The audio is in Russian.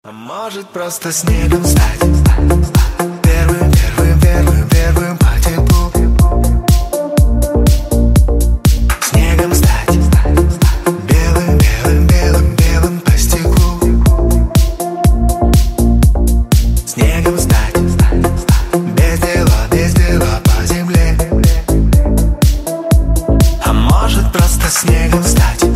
А может просто снегом стать первым по теплу. Снегом стать белым по стеклу. Снегом стать без дела по земле. А может просто снегом стать